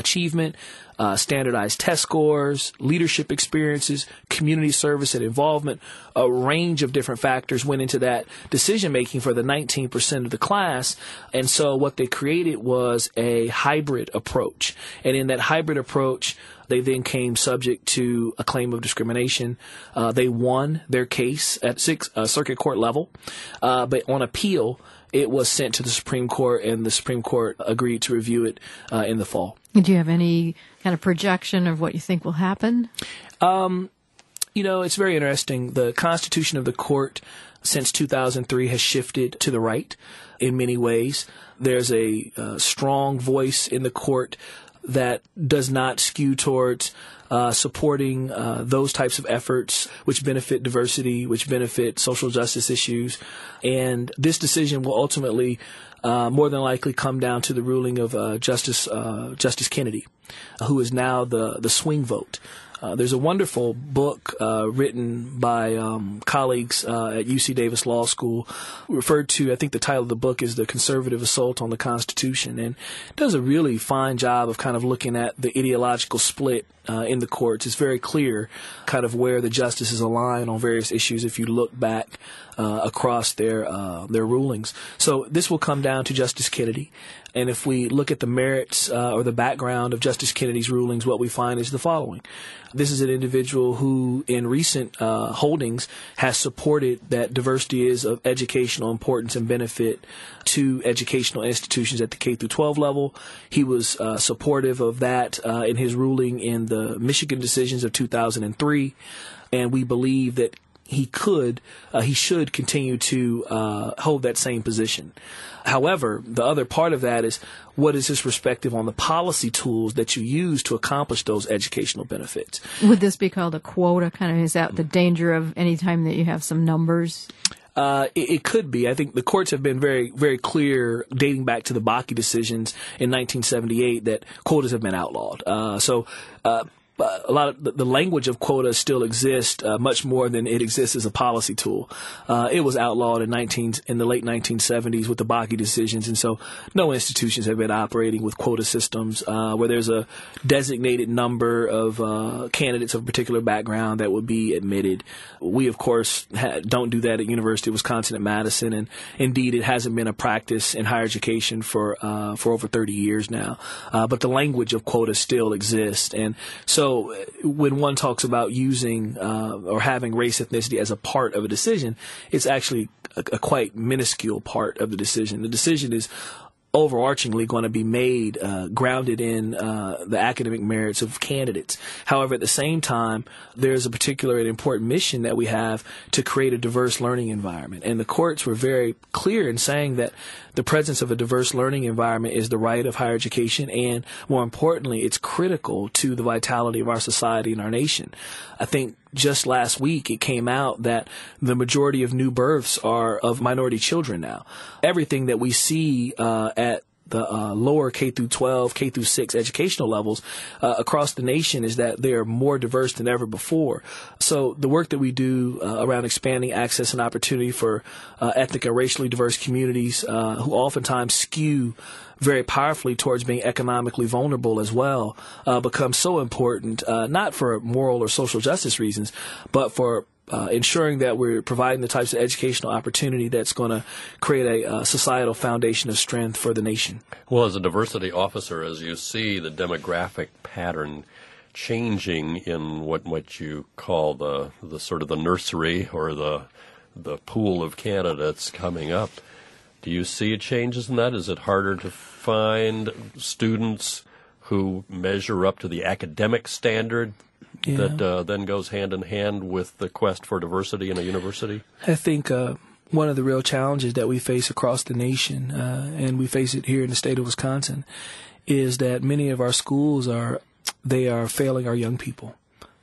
achievement, uh, standardized test scores, leadership experiences, community service and involvement. A range of different factors went into that decision making for the nineteen percent of the class. And so what they created was a hybrid approach. And in that hybrid approach, they then came subject to a claim of discrimination. Uh, they won their case at six, uh, circuit court level, uh, but on appeal, it was sent to the Supreme Court, and the Supreme Court agreed to review it uh, in the fall. Do you have any kind of projection of what you think will happen? Um, you know, it's very interesting. The constitution of the court since two thousand three has shifted to the right in many ways. There's a uh, strong voice in the court that does not skew towards uh, supporting uh, those types of efforts which benefit diversity, which benefit social justice issues. And this decision will ultimately uh, more than likely come down to the ruling of uh, Justice uh, Justice Kennedy, who is now the, the swing vote. Uh, there's a wonderful book uh, written by um, colleagues uh, at U C Davis Law School, referred to, I think the title of the book is The Conservative Assault on the Constitution, and does a really fine job of kind of looking at the ideological split uh, in the courts. It's very clear kind of where the justices align on various issues if you look back uh, across their uh, their rulings. So this will come down to Justice Kennedy. And if we look at the merits uh, or the background of Justice Kennedy's rulings, what we find is the following. This is an individual who, in recent uh, holdings, has supported that diversity is of educational importance and benefit to educational institutions at the K through twelve level. He was uh, supportive of that uh, in his ruling in the Michigan decisions of two thousand three. And we believe that he could, uh, he should continue to uh, hold that same position. However, the other part of that is, what is his perspective on the policy tools that you use to accomplish those educational benefits? Would this be called a quota? Kind of, is that the danger of any time that you have some numbers? Uh, it, it could be. I think the courts have been very, very clear, dating back to the Bakke decisions in nineteen seventy-eight, that quotas have been outlawed. Uh, so, uh, Uh, a lot of the, the language of quotas still exists uh, much more than it exists as a policy tool. Uh, it was outlawed in nineteen in the late nineteen seventies with the Bakke decisions, and so no institutions have been operating with quota systems uh, where there's a designated number of uh, candidates of a particular background that would be admitted. We, of course, ha- don't do that at University of Wisconsin at Madison, and indeed, it hasn't been a practice in higher education for uh, for over thirty years now. Uh, but the language of quotas still exists, and so. So when one talks about using uh, or having race ethnicity as a part of a decision, it's actually a, a quite minuscule part of the decision. The decision is overarchingly going to be made uh, grounded in uh, the academic merits of candidates. However, at the same time, there's a particular and important mission that we have to create a diverse learning environment. And the courts were very clear in saying that the presence of a diverse learning environment is the right of higher education, and more importantly, it's critical to the vitality of our society and our nation. I think just last week it came out that the majority of new births are of minority children now. Everything that we see uh, at the uh, lower K through twelve, K through six educational levels uh, across the nation is that they are more diverse than ever before. So the work that we do uh, around expanding access and opportunity for uh, ethnic and racially diverse communities uh, who oftentimes skew very powerfully towards being economically vulnerable as well uh, becomes so important, uh, not for moral or social justice reasons, but for Uh, ensuring that we're providing the types of educational opportunity that's going to create a uh, societal foundation of strength for the nation. Well, as a diversity officer, as you see the demographic pattern changing in what what you call the the sort of the nursery or the the pool of candidates coming up, do you see changes in that? Is it harder to find students who measure up to the academic standard? Yeah. That uh, then goes hand in hand with the quest for diversity in a university? I think uh, one of the real challenges that we face across the nation, uh, and we face it here in the state of Wisconsin, is that many of our schools are they are failing our young people.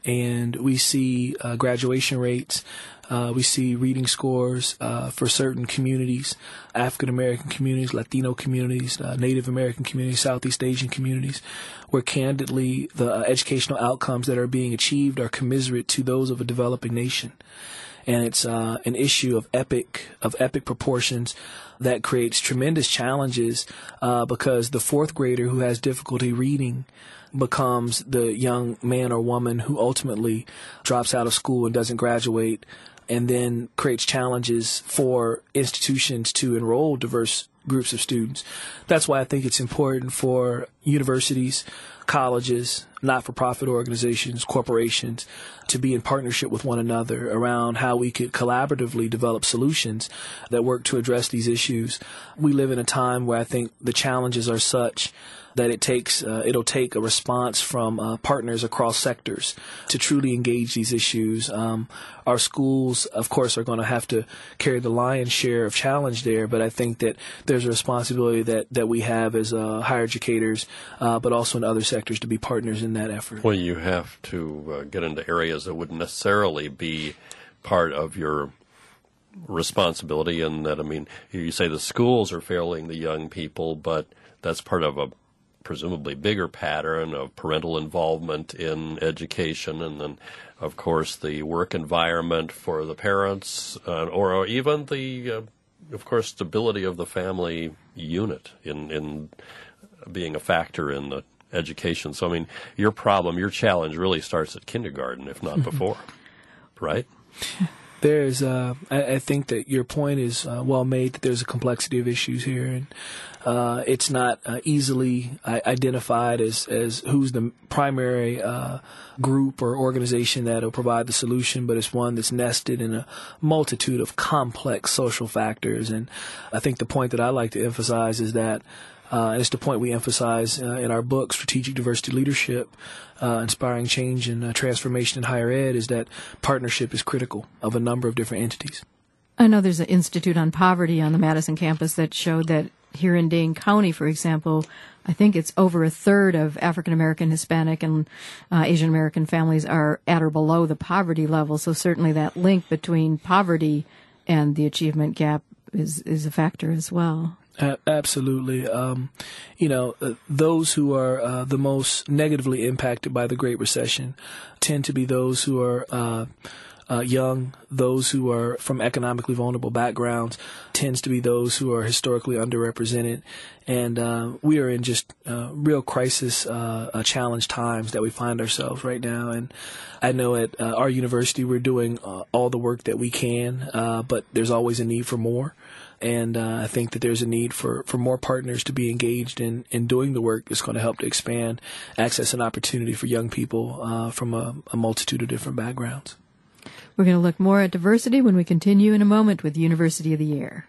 and we see uh, graduation rates. Uh, we see reading scores uh, for certain communities, African American communities, Latino communities, uh, Native American communities, Southeast Asian communities, where candidly the uh, educational outcomes that are being achieved are commiserate to those of a developing nation. And it's uh, an issue of epic of epic proportions that creates tremendous challenges uh, because the fourth grader who has difficulty reading becomes the young man or woman who ultimately drops out of school and doesn't graduate, and then creates challenges for institutions to enroll diverse groups of students. That's why I think it's important for universities, colleges, not-for-profit organizations, corporations to be in partnership with one another around how we could collaboratively develop solutions that work to address these issues. We live in a time where I think the challenges are such that it takes uh, it'll take a response from uh, partners across sectors to truly engage these issues. Um, our schools, of course, are going to have to carry the lion's share of challenge there, but I think that there's a responsibility that, that we have as uh, higher educators, uh, but also in other sectors to be partners in that effort. Well, you have to uh, get into areas that wouldn't necessarily be part of your responsibility, and that, I mean, you say the schools are failing the young people, but that's part of a presumably bigger pattern of parental involvement in education, and then, of course, the work environment for the parents, uh, or even the, uh, of course, stability of the family unit in, in being a factor in the education. So, I mean, your problem, your challenge really starts at kindergarten, if not before, right? There's, uh, I, I think that your point is uh, well made, that there's a complexity of issues here, and uh, it's not uh, easily uh, identified as, as who's the primary uh, group or organization that will provide the solution, but it's one that's nested in a multitude of complex social factors. And I think the point that I like to emphasize is that Uh, and it's the point we emphasize uh, in our book, Strategic Diversity Leadership, uh, Inspiring Change and uh, Transformation in Higher Ed, is that partnership is critical of a number of different entities. I know there's an Institute on Poverty on the Madison campus that showed that here in Dane County, for example, I think it's over a third of African American, Hispanic, and uh, Asian American families are at or below the poverty level. So certainly that link between poverty and the achievement gap is, is a factor as well. A- absolutely. Um, you know, uh, those who are uh, the most negatively impacted by the Great Recession tend to be those who are uh, uh, young, those who are from economically vulnerable backgrounds, tends to be those who are historically underrepresented. And uh, we are in just uh, real crisis, uh, uh, challenge times that we find ourselves right now. And I know at uh, our university we're doing uh, all the work that we can, uh, but there's always a need for more. And uh, I think that there's a need for, for more partners to be engaged in, in doing the work that's going to help to expand access and opportunity for young people uh, from a, a multitude of different backgrounds. We're going to look more at diversity when we continue in a moment with University of the Year.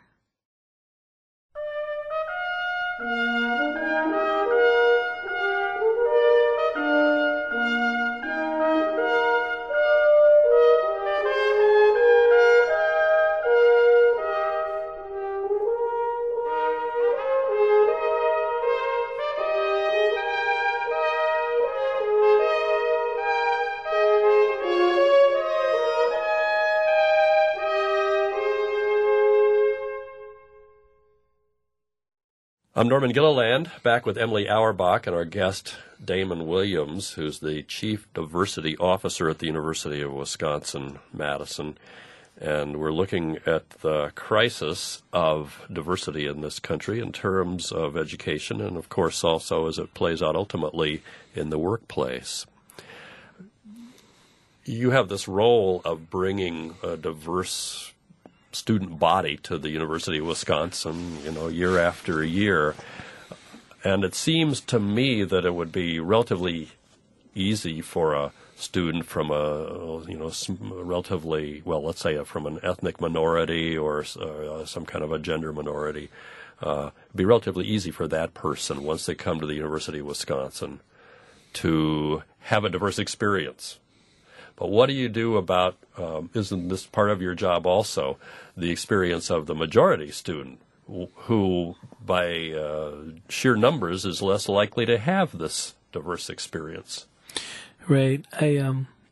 I'm Norman Gilliland, back with Emily Auerbach and our guest, Damon Williams, who's the Chief Diversity Officer at the University of Wisconsin-Madison. And we're looking at the crisis of diversity in this country in terms of education and, of course, also as it plays out ultimately in the workplace. You have this role of bringing a diverse student body to the University of Wisconsin, you know, year after year. And it seems to me that it would be relatively easy for a student from a, you know, relatively, well, let's say from an ethnic minority or uh, some kind of a gender minority. Uh, it'd be relatively easy for that person, once they come to the University of Wisconsin, to have a diverse experience. But what do you do about, um, isn't this part of your job also, the experience of the majority student who, by uh, sheer numbers, is less likely to have this diverse experience? Right. I um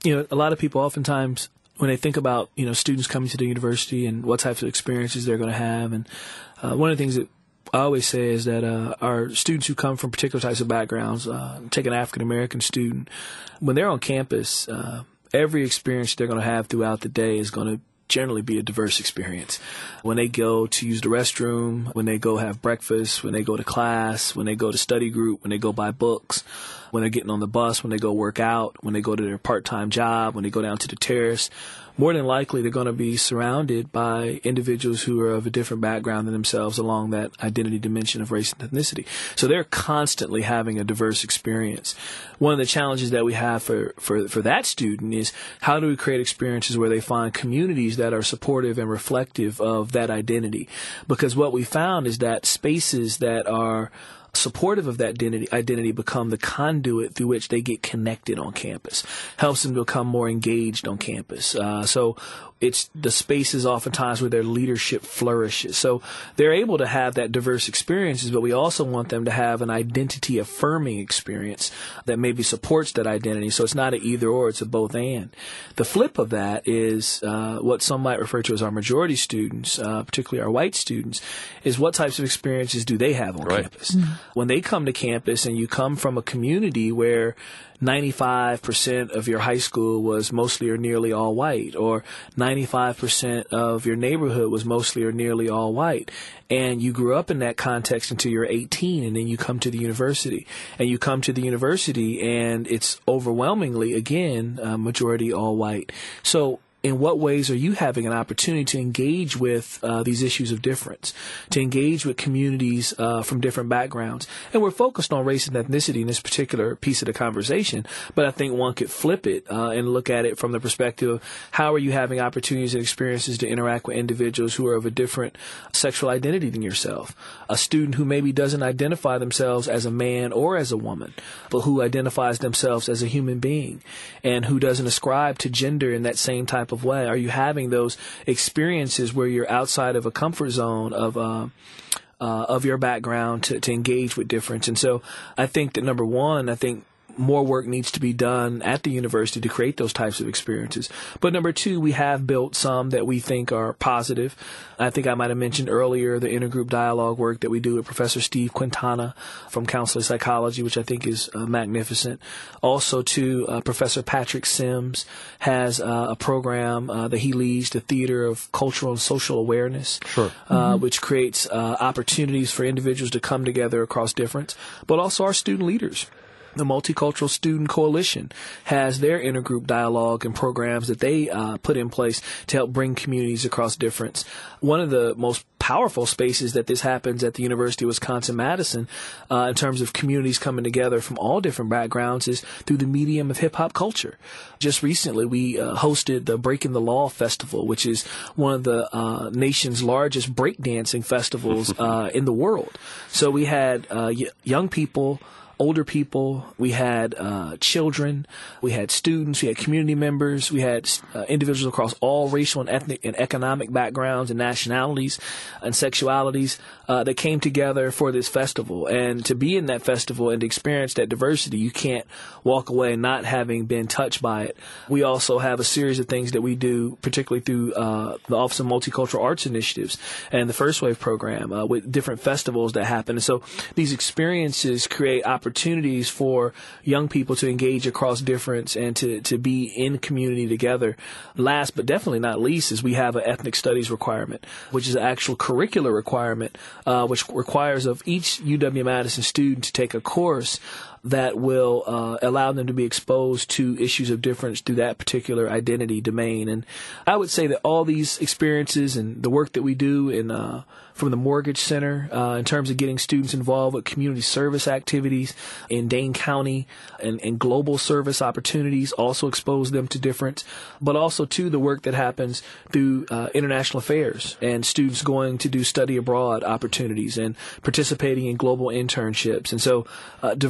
you know, a lot of people oftentimes, when they think about, you know, students coming to the university and what types of experiences they're going to have, and uh, one of the things that I always say is that uh, our students who come from particular types of backgrounds, uh, take an African-American student, when they're on campus, uh, every experience they're going to have throughout the day is going to generally be a diverse experience. When they go to use the restroom, when they go have breakfast, when they go to class, when they go to study group, when they go buy books, when they're getting on the bus, when they go work out, when they go to their part-time job, when they go down to the terrace, more than likely they're going to be surrounded by individuals who are of a different background than themselves along that identity dimension of race and ethnicity. So they're constantly having a diverse experience. One of the challenges that we have for, for, for that student is how do we create experiences where they find communities that are supportive and reflective of that identity? Because what we found is that spaces that are supportive of that identity, identity become the conduit through which they get connected on campus, helps them become more engaged on campus. Uh, so it's the spaces oftentimes where their leadership flourishes. So they're able to have that diverse experiences, but we also want them to have an identity affirming experience that maybe supports that identity. So it's not an either or, it's a both and. The flip of that is uh, what some might refer to as our majority students, uh, particularly our white students, is what types of experiences do they have on right. campus? Mm-hmm. When they come to campus and you come from a community where ninety-five percent of your high school was mostly or nearly all white, or ninety-five percent of your neighborhood was mostly or nearly all white, and you grew up in that context until you're eighteen, and then you come to the university, and you come to the university and it's overwhelmingly, again, uh, majority all white. So in what ways are you having an opportunity to engage with uh, these issues of difference, to engage with communities uh, from different backgrounds? And we're focused on race and ethnicity in this particular piece of the conversation, but I think one could flip it uh, and look at it from the perspective of how are you having opportunities and experiences to interact with individuals who are of a different sexual identity than yourself. A student who maybe doesn't identify themselves as a man or as a woman, but who identifies themselves as a human being and who doesn't ascribe to gender in that same type of way. Are you having those experiences where you're outside of a comfort zone of uh, uh, of your background to, to engage with difference? And so I think that number one, I think more work needs to be done at the university to create those types of experiences. But number two, we have built some that we think are positive. I think I might have mentioned earlier the intergroup dialogue work that we do with Professor Steve Quintana from Counseling Psychology, which I think is uh, magnificent. Also, too, uh, Professor Patrick Sims has uh, a program uh, that he leads, the Theater of Cultural and Social Awareness, sure. uh, mm-hmm. which creates uh, opportunities for individuals to come together across difference, but also our student leaders. The Multicultural Student Coalition has their intergroup dialogue and programs that they uh, put in place to help bring communities across difference. One of the most powerful spaces that this happens at the University of Wisconsin-Madison uh, in terms of communities coming together from all different backgrounds is through the medium of hip-hop culture. Just recently, we uh, hosted the Breaking the Law Festival, which is one of the uh, nation's largest breakdancing festivals uh, in the world. So we had uh, y- young people, older people, we had uh, children, we had students, we had community members, we had uh, individuals across all racial and ethnic and economic backgrounds and nationalities and sexualities uh, that came together for this festival. And to be in that festival and to experience that diversity, you can't walk away not having been touched by it. We also have a series of things that we do, particularly through uh, the Office of Multicultural Arts Initiatives and the First Wave program uh, with different festivals that happen. And so these experiences create opportunities for young people to engage across difference and to, to be in community together. Last but definitely not least is we have an ethnic studies requirement, which is an actual curricular requirement, uh, which requires of each U W-Madison student to take a course that will uh, allow them to be exposed to issues of difference through that particular identity domain. And I would say that all these experiences and the work that we do in uh, from the Mortgage Center uh, in terms of getting students involved with community service activities in Dane County and, and global service opportunities also expose them to difference, but also to the work that happens through uh, international affairs and students going to do study abroad opportunities and participating in global internships. And so uh, diversity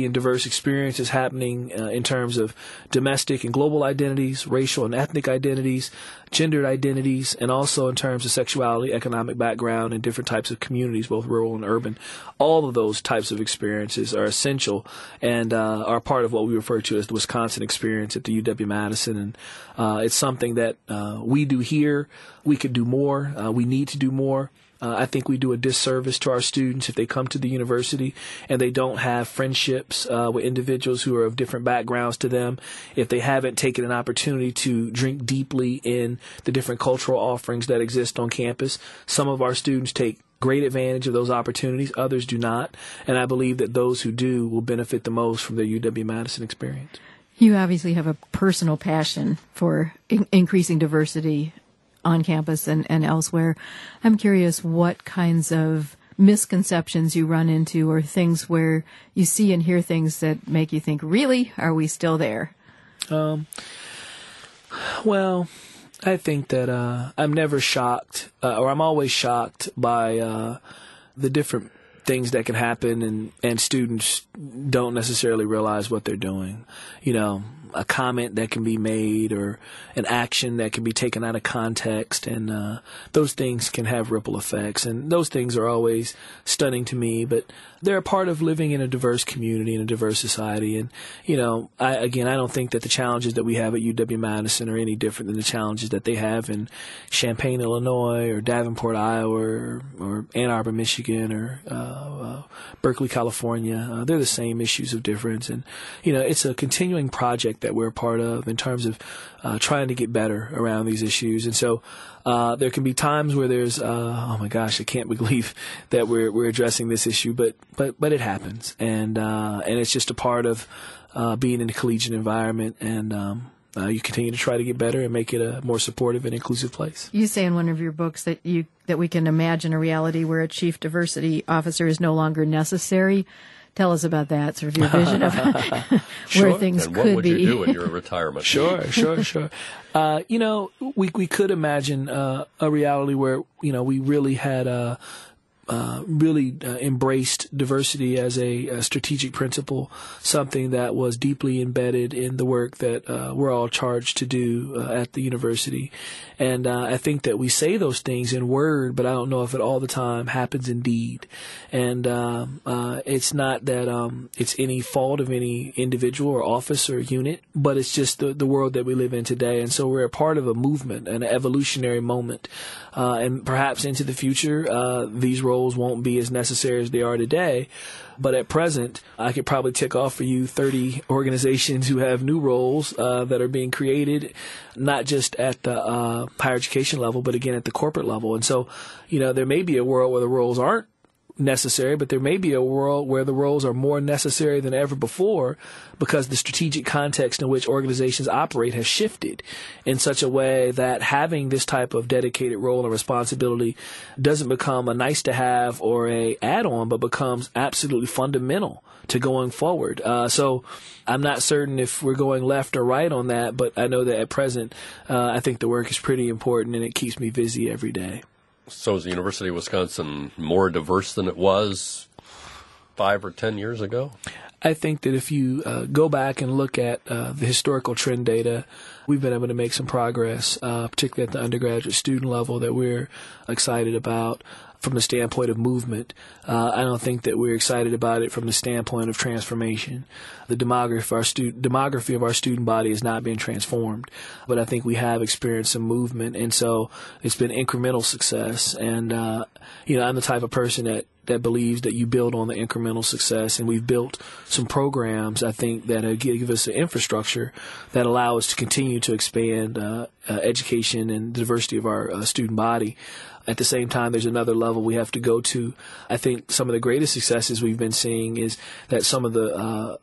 diversity and diverse experiences happening uh, in terms of domestic and global identities, racial and ethnic identities, gendered identities, and also in terms of sexuality, economic background, and different types of communities, both rural and urban. All of those types of experiences are essential and uh, are part of what we refer to as the Wisconsin experience at the U W-Madison. And uh, it's something that uh, we do here. We could do more. Uh, we need to do more. Uh, I think we do a disservice to our students if they come to the university and they don't have friendships uh, with individuals who are of different backgrounds to them, if they haven't taken an opportunity to drink deeply in the different cultural offerings that exist on campus. Some of our students take great advantage of those opportunities, others do not, and I believe that those who do will benefit the most from their U W-Madison experience. You obviously have a personal passion for in- increasing diversity on campus and, and elsewhere. I'm curious what kinds of misconceptions you run into or things where you see and hear things that make you think, really, are we still there? Um, well, I think that uh, I'm never shocked, uh, or I'm always shocked by uh, the different things that can happen, and, and students don't necessarily realize what they're doing. You know, a comment that can be made or an action that can be taken out of context, and uh, those things can have ripple effects, and those things are always stunning to me, but they're a part of living in a diverse community and a diverse society. And, you know, I, again, I don't think that the challenges that we have at U W-Madison are any different than the challenges that they have in Champaign, Illinois, or Davenport, Iowa, or, or Ann Arbor, Michigan, or uh, uh, Berkeley, California. Uh, they're the same issues of difference. And, you know, it's a continuing project that we're a part of in terms of uh, trying to get better around these issues. And so uh, there can be times where there's, uh, oh my gosh, I can't believe that we're we're addressing this issue, but but but it happens, and uh, and it's just a part of uh, being in a collegiate environment, and um, uh, you continue to try to get better and make it a more supportive and inclusive place. You say in one of your books that you that we can imagine a reality where a chief diversity officer is no longer necessary. Tell us about that, sort of your vision of where Sure. things and could what would be. you do in your retirement? Sure, sure, sure. Uh, you know, we we could imagine uh, a reality where, you know, we really had uh, uh, really uh, embraced diversity as a, a strategic principle, something that was deeply embedded in the work that uh, we're all charged to do uh, at the university. And uh, I think that we say those things in word, but I don't know if it all the time happens in deed. And um, uh, it's not that um, it's any fault of any individual or office or unit, but it's just the, the world that we live in today. And so we're a part of a movement, an evolutionary moment. Uh, and perhaps into the future, uh, these roles won't be as necessary as they are today. But at present, I could probably tick off for you thirty organizations who have new roles uh, that are being created, not just at the uh, higher education level, but again at the corporate level. And so, you know, there may be a world where the roles aren't necessary, but there may be a world where the roles are more necessary than ever before because the strategic context in which organizations operate has shifted in such a way that having this type of dedicated role and responsibility doesn't become a nice to have or a add-on, but becomes absolutely fundamental to going forward. Uh, so I'm not certain if we're going left or right on that, but I know that at present, uh, I think the work is pretty important and it keeps me busy every day. So is the University of Wisconsin more diverse than it was five or ten years ago? I think that if you uh, go back and look at uh, the historical trend data, we've been able to make some progress, uh, particularly at the undergraduate student level that we're excited about. From the standpoint of movement, uh, I don't think that we're excited about it from the standpoint of transformation. The demography of our stu- demography of our student body has not been transformed, but I think we have experienced some movement, and so it's been incremental success. And uh, you know, I'm the type of person that that believes that you build on the incremental success, and we've built some programs, I think, that uh, give us an infrastructure that allow us to continue to expand uh, uh, education and the diversity of our uh, student body. At the same time, there's another level we have to go to. I think some of the greatest successes we've been seeing is that some of the uh,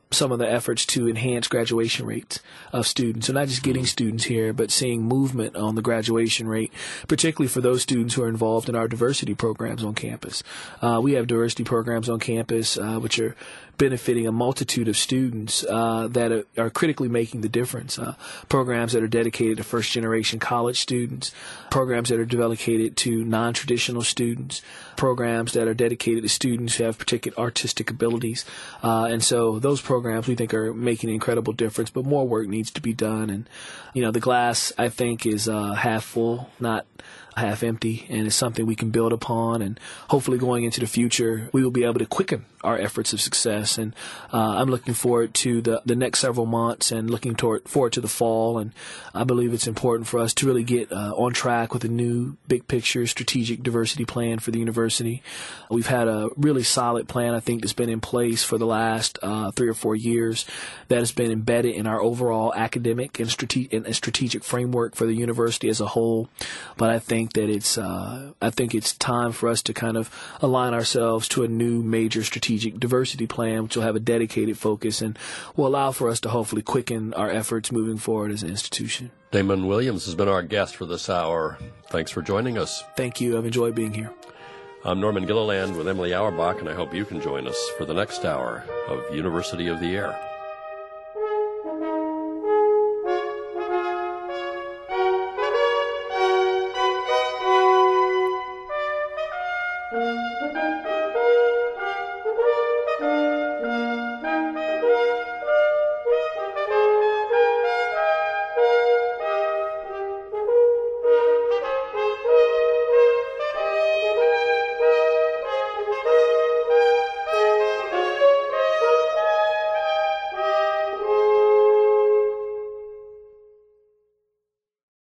some of the efforts to enhance graduation rates of students. So not just getting students here, but seeing movement on the graduation rate, particularly for those students who are involved in our diversity programs on campus. Uh, we have diversity programs on campus, uh, which are benefiting a multitude of students uh, that are, are critically making the difference. Uh, programs that are dedicated to first-generation college students, programs that are dedicated to non-traditional students, programs that are dedicated to students who have particular artistic abilities. Uh, and so those programs we think are making an incredible difference, but more work needs to be done. And, you know, the glass, I think, is uh, half full, not half empty, and it's something we can build upon, and hopefully going into the future we will be able to quicken our efforts of success. And uh, I'm looking forward to the, the next several months and looking toward, forward to the fall, and I believe it's important for us to really get uh, on track with a new big picture strategic diversity plan for the university. We've had a really solid plan, I think, that's been in place for the last uh, three or four years that has been embedded in our overall academic and, strate- and strategic framework for the university as a whole. But I think that it's uh, I think it's time for us to kind of align ourselves to a new major strategic diversity plan, which will have a dedicated focus and will allow for us to hopefully quicken our efforts moving forward as an institution. Damon Williams has been our guest for this hour. Thanks for joining us. Thank you. I've enjoyed being here. I'm Norman Gilliland with Emily Auerbach, and I hope you can join us for the next hour of University of the Air.